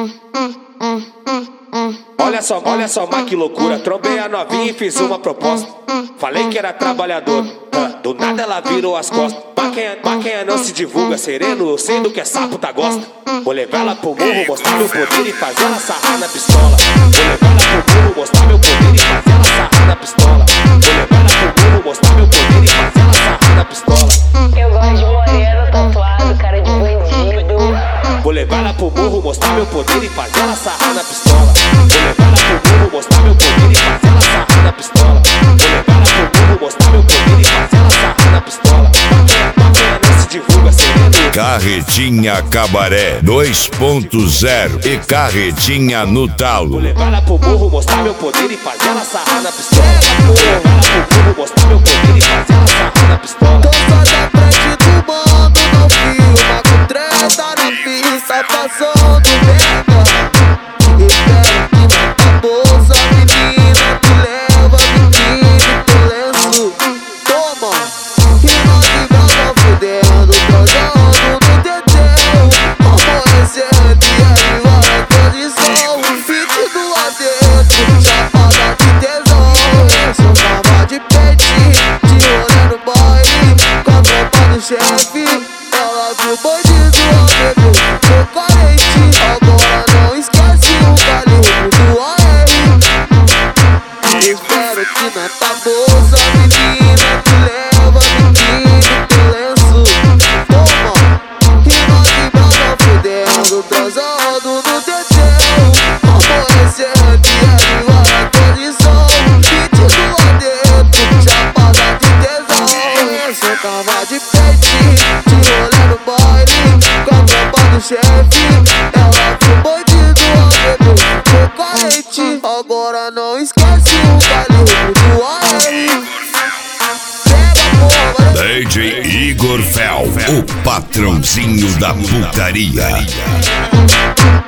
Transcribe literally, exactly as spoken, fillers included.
Olha só, olha só, mas que loucura. Trombei a novinha e fiz uma proposta. Falei que era trabalhador, do nada ela virou as costas. Maquinha, maquinha não se divulga, sereno, eu sei do que é sapo tá gosta. Vou levar ela pro morro, mostrar meu poder e fazer ela sarrar na pistola. Vou levar ela pro morro, mostrar meu poder e fazer ela sarrar na pistola. Vou levar ela pro morro, mostrar meu poder e fazer ela sarrar na pistola. Eu gosto de moreno, tatuado, cara de bandido. Vou levar ela pro morro, mostrar meu poder e fazer ela sarrar na pistola. Vou levar ela pro morro, mostrar meu poder e fazer ela sarrar na pistola. Vou levar ela pro morro, mostrar meu poder e fazer ela sarrar na pistola. Maquinha, maquinha não se divulga, sereno. Carretinha Cabaré dois ponto zero e Carretinha no talo. Vou levar ela pro morro, mostrar meu poder e fazer ela sarrar na pistola. Vou levar ela pro morro, mostrar meu poder e fazer ela sarrar na pistola. Tô só da frente do bando, não filma com treta na pista, passando merda. Espero que na bolsa, menina, tu leva biquíni pro lenço. Toma, e nós vivemos fudendo, transando no teteu. Amanhecendo e aí vai a condição. Fique do lado dentro, chapada de tesão. Eu tava de peitinho, de rolê no baile, com a tropa do chefe. Ela viu o bandido, ela bebeu, foi carente. Agora não esquece o calibre do A R. Espero que na tua bolsa, menina, tu leva biquíni pro lenço. Toma, e nós vibra fudendo, transando no teteu. Amanhecendo e aí vai a condição. Pedido lá dentro, chapada de tesão. Eu só tava de peitinho, de rolê no baile, com a tropa do chefe. Ela viu o bandido, ela bebeu, foi carente. Agora não esquece o calibre do A R. Pega a porra, D J Igor Fel, o patrãozinho da putaria.